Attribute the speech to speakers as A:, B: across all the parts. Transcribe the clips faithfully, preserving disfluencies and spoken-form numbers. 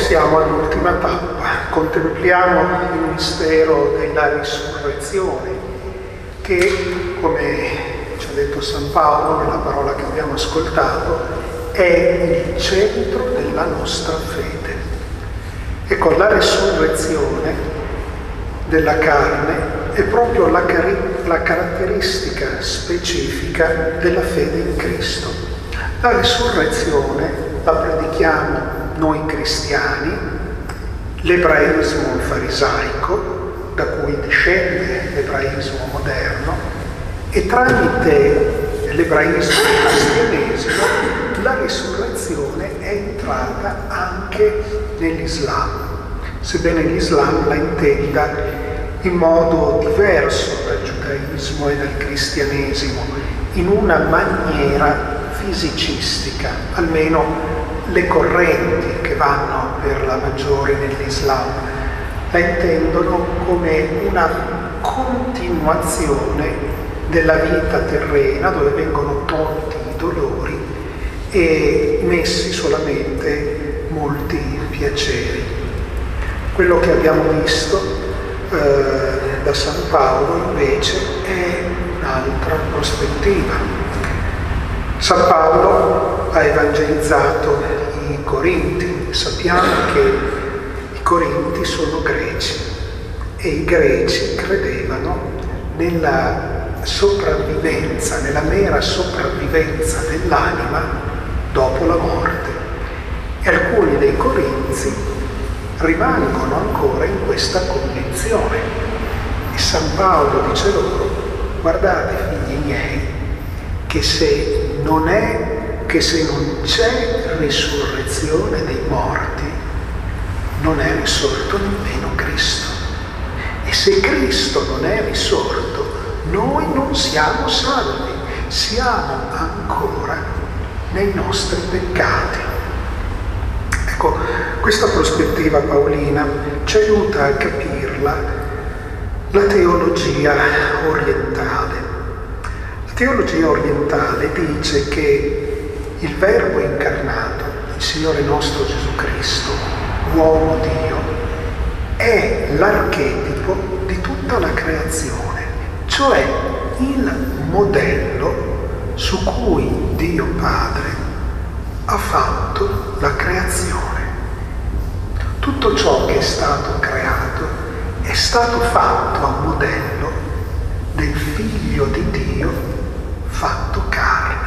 A: siamo all'ultima tappa, contempliamo il mistero della risurrezione che, come ci ha detto San Paolo nella parola che abbiamo ascoltato, è il centro della nostra fede. E con la risurrezione della carne è proprio la, car- la caratteristica specifica della fede in Cristo. La risurrezione la predichiamo noi cristiani, l'ebraismo farisaico, da cui discende l'ebraismo moderno, e tramite l'ebraismo e il cristianesimo la risurrezione è entrata anche nell'Islam, sebbene l'Islam la intenda in modo diverso dal giudaismo e dal cristianesimo, in una maniera fisicistica, almeno le correnti che vanno per la maggiore nell'Islam la intendono come una continuazione della vita terrena, dove vengono tolti i dolori e messi solamente molti piaceri. Quello che abbiamo visto eh, da San Paolo invece è un'altra prospettiva. San Paolo ha evangelizzato i Corinti. Sappiamo che i Corinti sono greci e i greci credevano nella sopravvivenza, nella mera sopravvivenza dell'anima dopo la morte. E alcuni dei corinzi rimangono ancora in questa convinzione. E San Paolo dice loro: guardate, figli miei, che se non è che se non c'è risurrezione dei morti, non è risorto nemmeno Cristo. E se Cristo non è risorto, noi non siamo salvi, siamo ancora nei nostri peccati. Ecco, questa prospettiva paolina ci aiuta a capirla la teologia orientale. La teologia orientale dice che il Verbo incarnato, il Signore nostro Gesù Cristo, uomo Dio, è l'archetipo di tutta la creazione, cioè il modello su cui Dio Padre ha fatto la creazione. Tutto ciò che è stato creato è stato fatto a modello del Figlio di Dio fatto carne.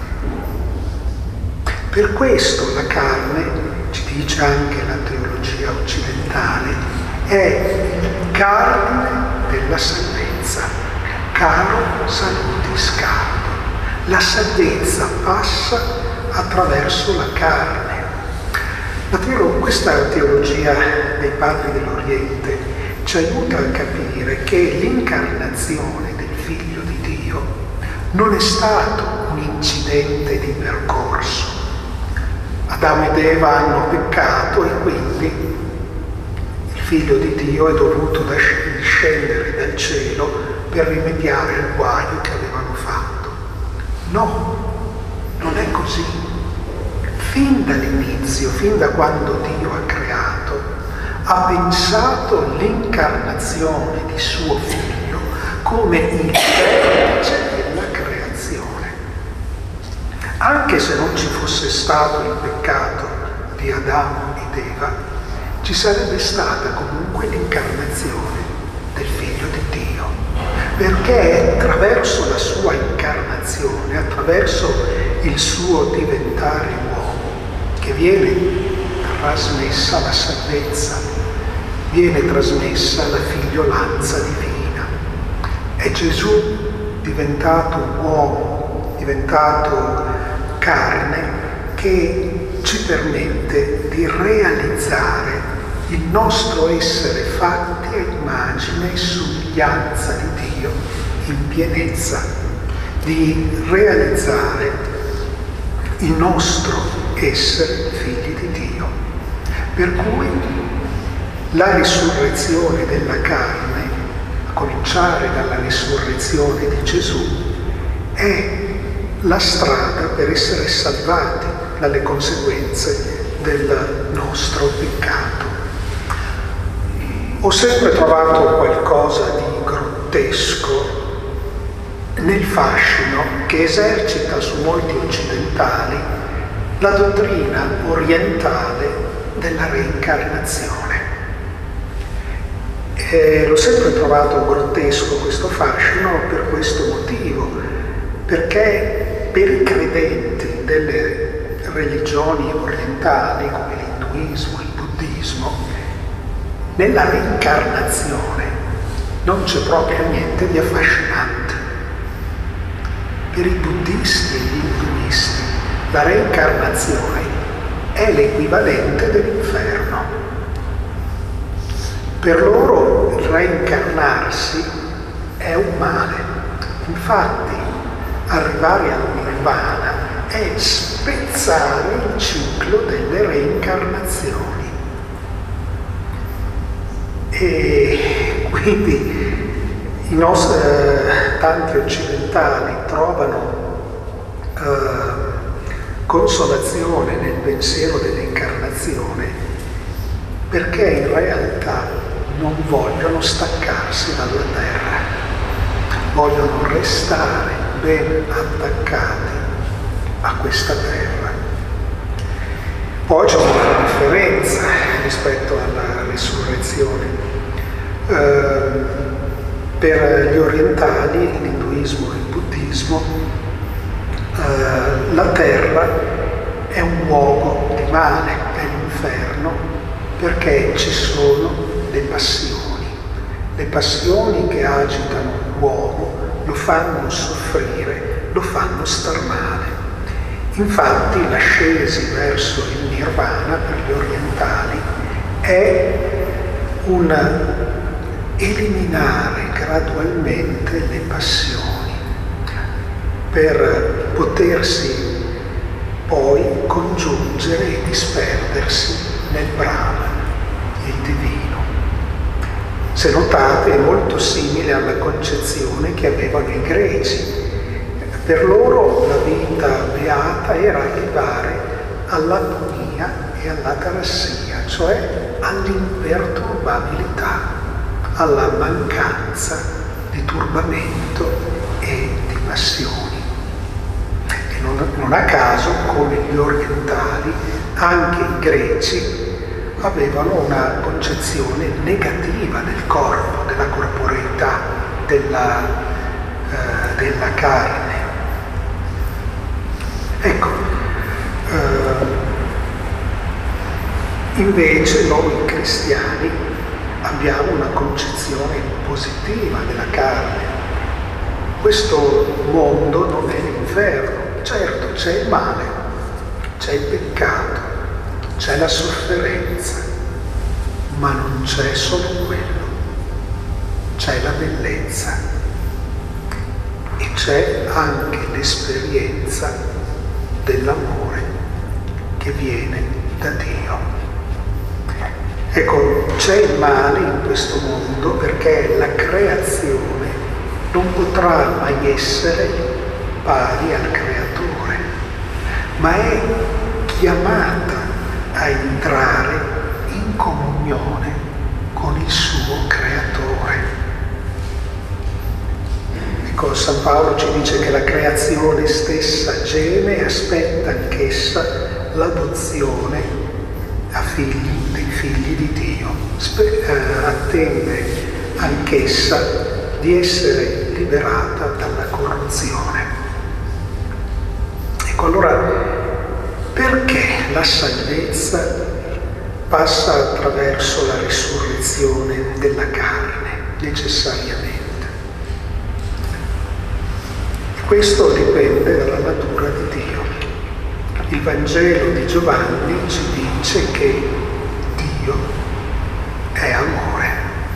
A: Per questo la carne, ci dice anche la teologia occidentale, è il cardine della salvezza. Caro salutis cardo. La salvezza passa attraverso la carne. La teolo- questa teologia dei padri dell'Oriente ci aiuta a capire che l'incarnazione del Figlio di Dio non è stato un incidente di percorso. Adamo ed Eva hanno peccato e quindi il Figlio di Dio è dovuto scendere dal cielo per rimediare al guaio che avevano fatto. No, non è così. Fin dall'inizio, fin da quando Dio ha creato, ha pensato l'incarnazione di suo Figlio come il vertice della creazione. Anche se non ci fosse stato il peccato di Adamo ed Eva, ci sarebbe stata comunque l'incarnazione del Figlio di Dio, perché è attraverso la sua incarnazione, attraverso il suo diventare uomo, che viene trasmessa la salvezza, viene trasmessa la figliolanza divina. È Gesù diventato uomo, diventato carne, che ci permette di realizzare il nostro essere fatti a immagine e somiglianza di Dio in pienezza, di realizzare il nostro essere figli di Dio. Per cui la risurrezione della carne, a cominciare dalla risurrezione di Gesù, è la strada per essere salvati dalle conseguenze del nostro peccato. Ho sempre trovato qualcosa di grottesco nel fascino che esercita su molti occidentali la dottrina orientale della reincarnazione. E l'ho sempre trovato grottesco questo fascino per questo motivo, perché per i credenti delle religioni orientali come l'induismo, il buddismo, nella reincarnazione non c'è proprio niente di affascinante. Per i buddisti e gli induisti la reincarnazione è l'equivalente dell'inferno. Per loro il reincarnarsi è un male. Infatti arrivare al nirvana è spezzare il ciclo delle reincarnazioni. E quindi i nostri, eh, tanti occidentali trovano eh, consolazione nel pensiero dell'incarnazione perché in realtà non vogliono staccarsi dalla terra, vogliono restare ben attaccati a questa terra. Poi c'è una differenza rispetto alla risurrezione. Eh, per gli orientali, l'induismo e il buddismo, eh, la terra è un luogo di male, è l'inferno, perché ci sono le passioni. Le passioni che agitano l'uomo lo fanno soffrire, lo fanno star male. Infatti l'ascesi verso il nirvana per gli orientali è un eliminare gradualmente le passioni per potersi poi congiungere e disperdersi nel Brahman, il divino. Se notate è molto simile alla concezione che avevano i greci. Per loro la vita beata era arrivare all'agonia e all'atarassia, cioè all'imperturbabilità, alla mancanza di turbamento e di passioni. E non, non a caso, come gli orientali, anche i greci avevano una concezione negativa del corpo, della corporeità, della, eh, della carne. Ecco, eh, invece noi cristiani abbiamo una concezione positiva della carne. Questo mondo non è l'inferno. Certo, c'è il male, c'è il peccato, c'è la sofferenza, ma non c'è solo quello. C'è la bellezza e c'è anche l'esperienza dell'amore che viene da Dio. Ecco, c'è il male in questo mondo perché la creazione non potrà mai essere pari al creatore, ma è chiamata a entrare in comunione con il suo creatore. Ecco, San Paolo ci dice che la creazione stessa geme e aspetta anch'essa l'adozione a figli dei figli di Dio. Spe- eh, attende anch'essa di essere liberata dalla corruzione. Ecco, allora, perché la salvezza passa attraverso la risurrezione della carne, necessariamente? Questo dipende dalla natura di Dio. Il Vangelo di Giovanni ci dice che Dio è amore.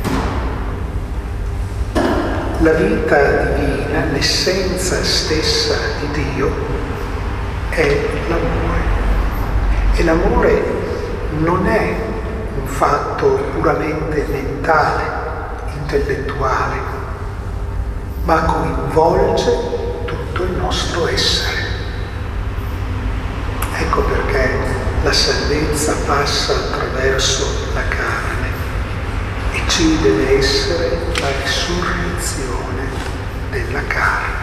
A: La vita divina, l'essenza stessa di Dio è l'amore. E l'amore non è un fatto puramente mentale, intellettuale, ma coinvolge tutto il nostro essere. Ecco perché la salvezza passa attraverso la carne e ci deve essere la risurrezione della carne,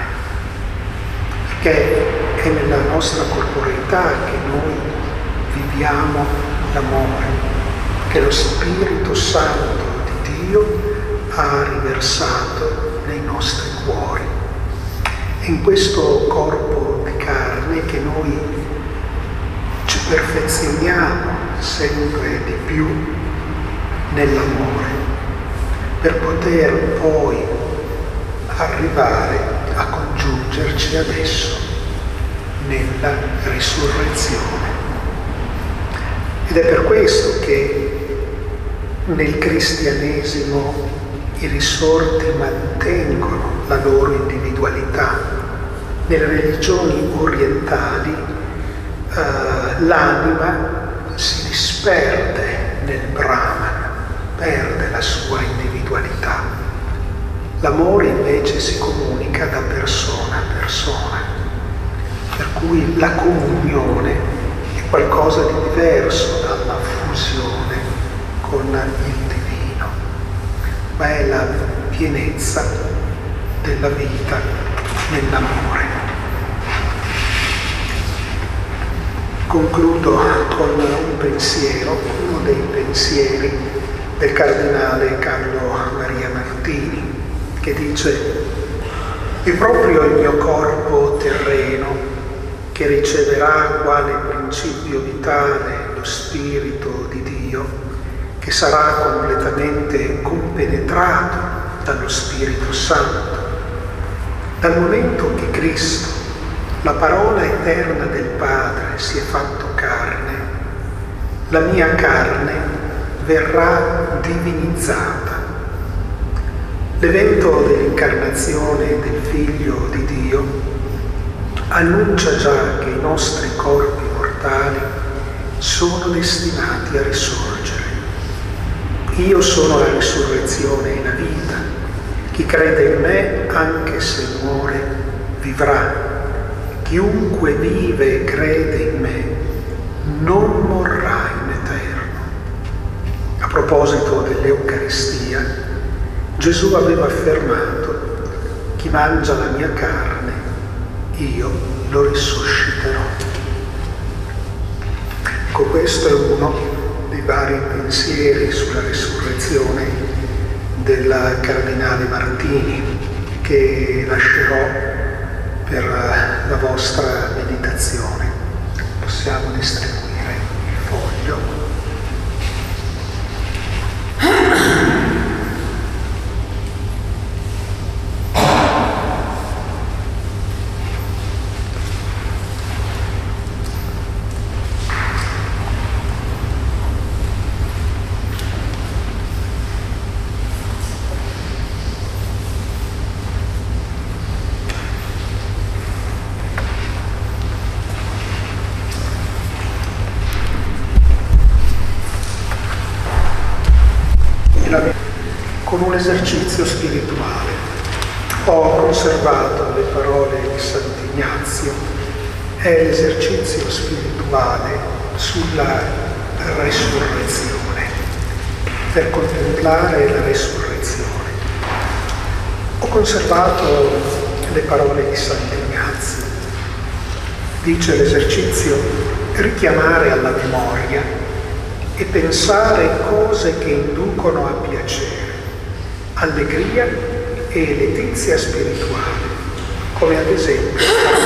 A: perché è nella nostra corporeità che noi viviamo l'amore, che lo Spirito Santo di Dio ha riversato nei nostri cuori. È in questo corpo di carne che noi ci perfezioniamo sempre di più nell'amore, per poter poi arrivare a congiungerci adesso nella risurrezione. Ed è per questo che nel cristianesimo i risorti mantengono la loro individualità. Nelle religioni orientali eh, l'anima si disperde nel Brahman, perde la sua individualità. L'amore invece si comunica da persona a persona, per cui la comunione è qualcosa di diverso dalla fusione con il divino, ma è la pienezza della vita nell'amore. Concludo con un pensiero, uno dei pensieri del cardinale Carlo Maria Martini, che dice: è proprio il mio corpo terreno che riceverà quale principio vitale lo Spirito di Dio, che sarà completamente compenetrato dallo Spirito Santo. Dal momento che Cristo, la parola eterna del Padre, si è fatto carne, la mia carne verrà divinizzata. L'evento dell'incarnazione del Figlio di Dio annuncia già che i nostri corpi mortali sono destinati a risorgere. Io sono la risurrezione e la vita. Chi crede in me, anche se muore, vivrà. Chiunque vive e crede in me non morrà in eterno. A proposito dell'Eucaristia, Gesù aveva affermato: chi mangia la mia carne, io lo risusciterò. Ecco, questo è uno dei vari pensieri sulla risurrezione del cardinale Martini, che lascerò per la vostra meditazione. Possiamo distribuire il foglio. Con un esercizio spirituale ho conservato le parole di Sant'Ignazio. È l'esercizio spirituale sulla resurrezione, per contemplare la resurrezione. Ho conservato le parole di Sant'Ignazio. Dice l'esercizio: richiamare alla memoria e pensare cose che inducono a piacere, allegria e letizia spirituale, come ad esempio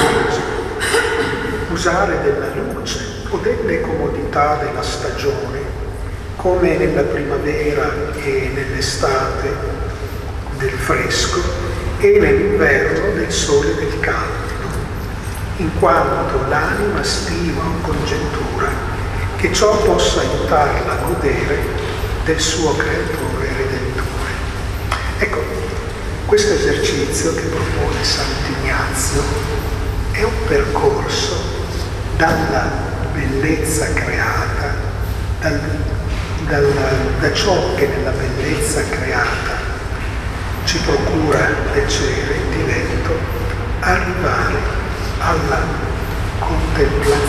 A: usare della luce o delle comodità della stagione, come nella primavera e nell'estate del fresco e nell'inverno del sole e del caldo, in quanto l'anima stima o congettura che ciò possa aiutarla a godere del suo creatore e redentore. Ecco, questo esercizio che propone Sant'Ignazio è un percorso dalla bellezza creata, dal, dal, da ciò che nella bellezza creata ci procura piacere e diletto, arrivare alla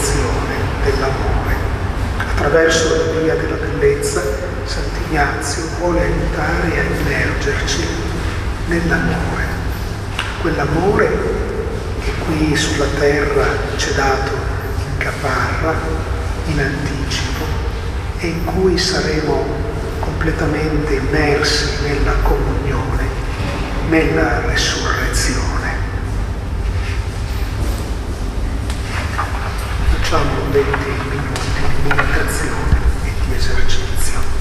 A: contemplazione dell'amore. Attraverso la via della bellezza, Sant'Ignazio vuole aiutare a immergerci nell'amore. Quell'amore che qui sulla terra ci è dato in caparra, in anticipo, e in cui saremo completamente immersi nella comunione, nella resurrezione. Facciamo venti minuti di meditazione e di esercizio.